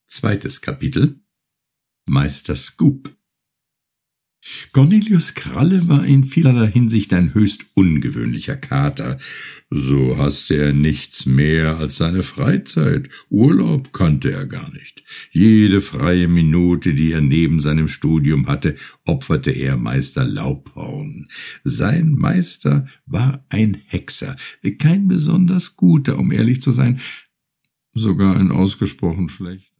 Zweites Kapitel. Meister Scoop. Cornelius Kralle war in vielerlei Hinsicht ein höchst ungewöhnlicher Kater. So hasste er nichts mehr als seine Freizeit. Urlaub kannte er gar nicht. Jede freie Minute, die er neben seinem Studium hatte, opferte er Meister Laubhorn. Sein Meister war ein Hexer, kein besonders guter, um ehrlich zu sein, sogar ein ausgesprochen schlechter.